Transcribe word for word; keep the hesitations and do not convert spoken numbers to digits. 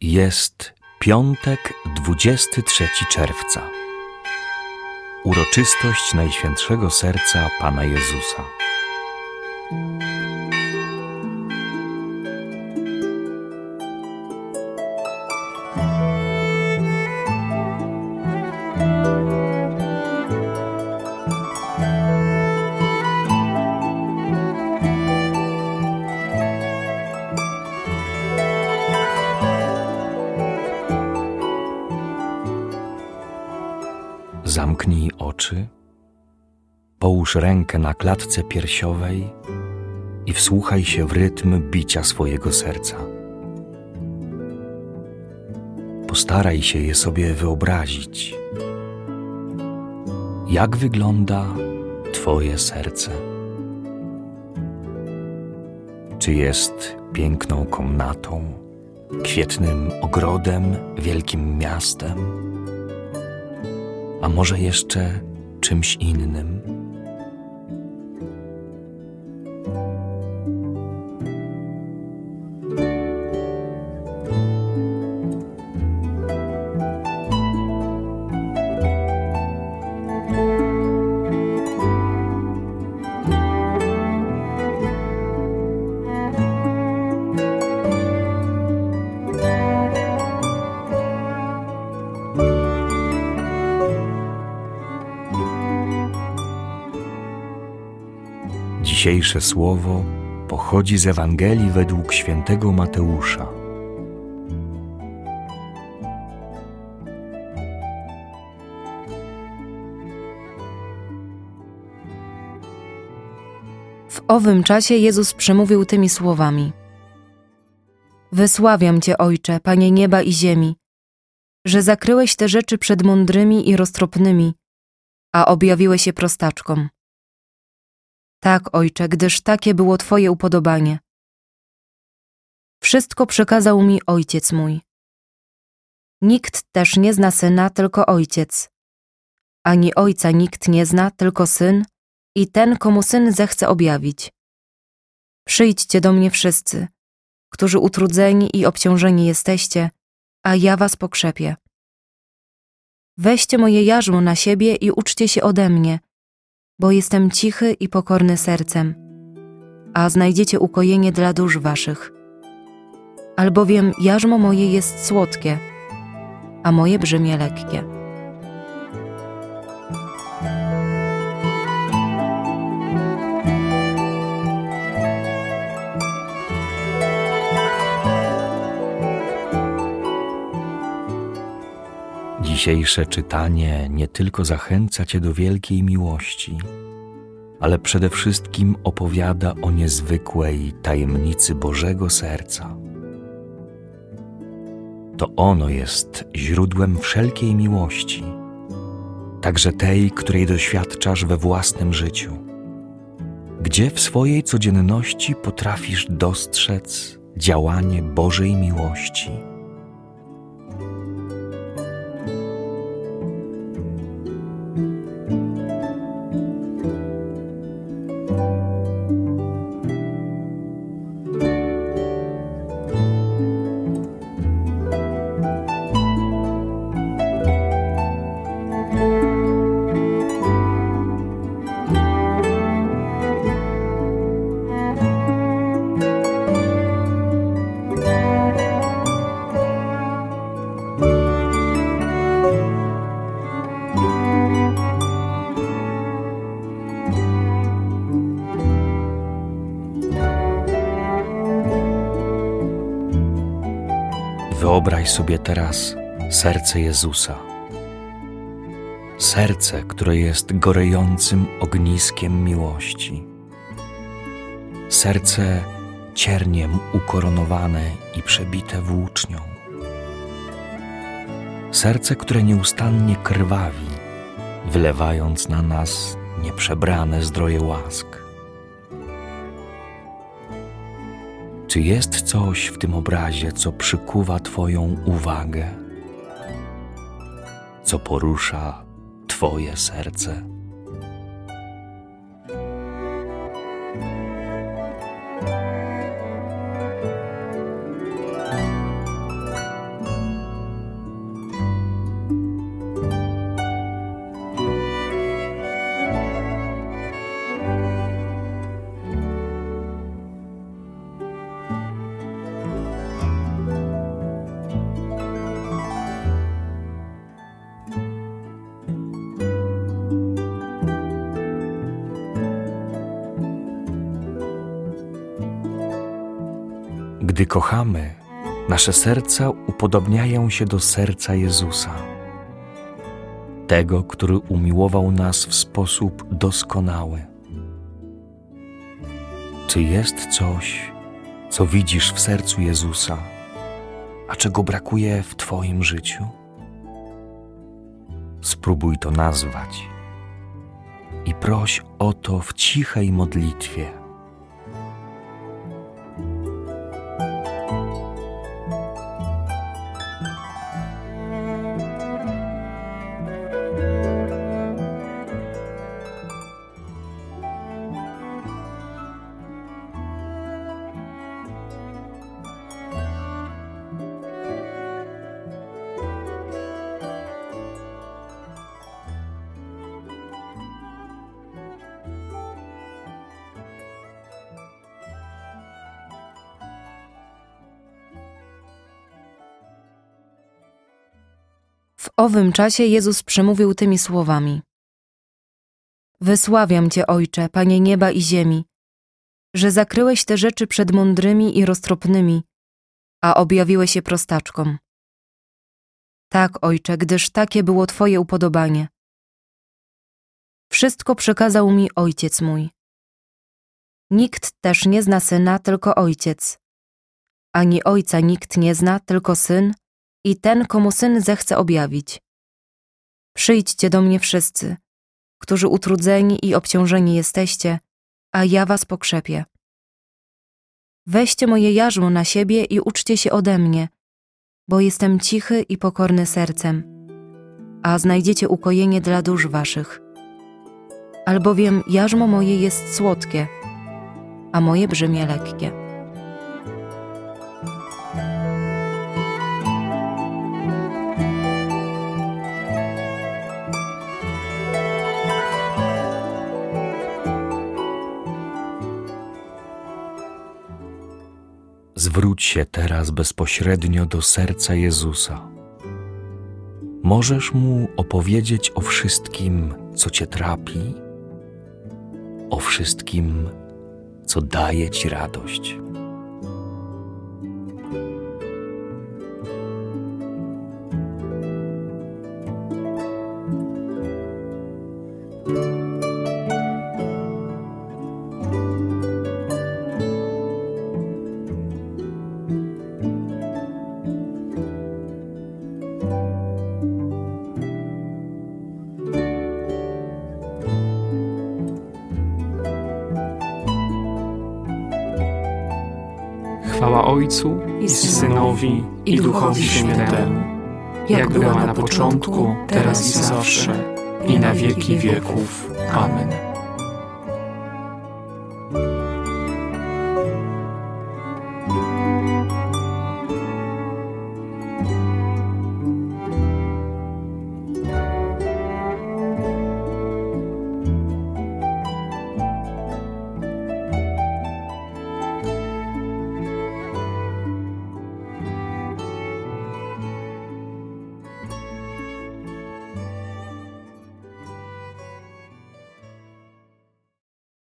Jest piątek, dwudziestego trzeciego czerwca. Uroczystość Najświętszego Serca Pana Jezusa. Zamknij oczy, połóż rękę na klatce piersiowej i wsłuchaj się w rytm bicia swojego serca. Postaraj się je sobie wyobrazić. Jak wygląda Twoje serce? Czy jest piękną komnatą, kwietnym ogrodem, wielkim miastem? A może jeszcze czymś innym? Dzisiejsze słowo pochodzi z Ewangelii według świętego Mateusza. W owym czasie Jezus przemówił tymi słowami: Wysławiam Cię, Ojcze, Panie nieba i ziemi, że zakryłeś te rzeczy przed mądrymi i roztropnymi, a objawiłeś je prostaczkom. Tak, Ojcze, gdyż takie było Twoje upodobanie. Wszystko przekazał mi Ojciec mój. Nikt też nie zna Syna, tylko Ojciec. Ani Ojca nikt nie zna, tylko Syn i ten, komu Syn zechce objawić. Przyjdźcie do mnie wszyscy, którzy utrudzeni i obciążeni jesteście, a ja was pokrzepię. Weźcie moje jarzmo na siebie i uczcie się ode mnie, bo jestem cichy i pokorny sercem, a znajdziecie ukojenie dla dusz waszych. Albowiem jarzmo moje jest słodkie, a moje brzemię lekkie. Dzisiejsze czytanie nie tylko zachęca Cię do wielkiej miłości, ale przede wszystkim opowiada o niezwykłej tajemnicy Bożego Serca. To ono jest źródłem wszelkiej miłości, także tej, której doświadczasz we własnym życiu, gdzie w swojej codzienności potrafisz dostrzec działanie Bożej miłości. Wyobraź sobie teraz serce Jezusa. Serce, które jest gorejącym ogniskiem miłości. Serce cierniem ukoronowane i przebite włócznią. Serce, które nieustannie krwawi, wylewając na nas nieprzebrane zdroje łask. Czy jest coś w tym obrazie, co przykuwa Twoją uwagę, co porusza Twoje serce? Gdy kochamy, nasze serca upodobniają się do serca Jezusa, tego, który umiłował nas w sposób doskonały. Czy jest coś, co widzisz w sercu Jezusa, a czego brakuje w Twoim życiu? Spróbuj to nazwać i proś o to w cichej modlitwie. W owym czasie Jezus przemówił tymi słowami: Wysławiam Cię, Ojcze, Panie nieba i ziemi, że zakryłeś te rzeczy przed mądrymi i roztropnymi, a objawiłeś je prostaczkom. Tak, Ojcze, gdyż takie było Twoje upodobanie. Wszystko przekazał mi Ojciec mój. Nikt też nie zna Syna, tylko Ojciec, ani Ojca nikt nie zna, tylko Syn i ten, komu Syn zechce objawić. Przyjdźcie do mnie wszyscy, którzy utrudzeni i obciążeni jesteście, a ja was pokrzepię. Weźcie moje jarzmo na siebie i uczcie się ode mnie, bo jestem cichy i pokorny sercem, a znajdziecie ukojenie dla dusz waszych. Albowiem jarzmo moje jest słodkie, a moje brzemię lekkie. Zwróć się teraz bezpośrednio do serca Jezusa. Możesz Mu opowiedzieć o wszystkim, co Cię trapi, o wszystkim, co daje Ci radość. Chwała Ojcu i Synowi, i Duchowi Świętemu, jak była na początku, teraz i zawsze, i na wieki wieków. Amen.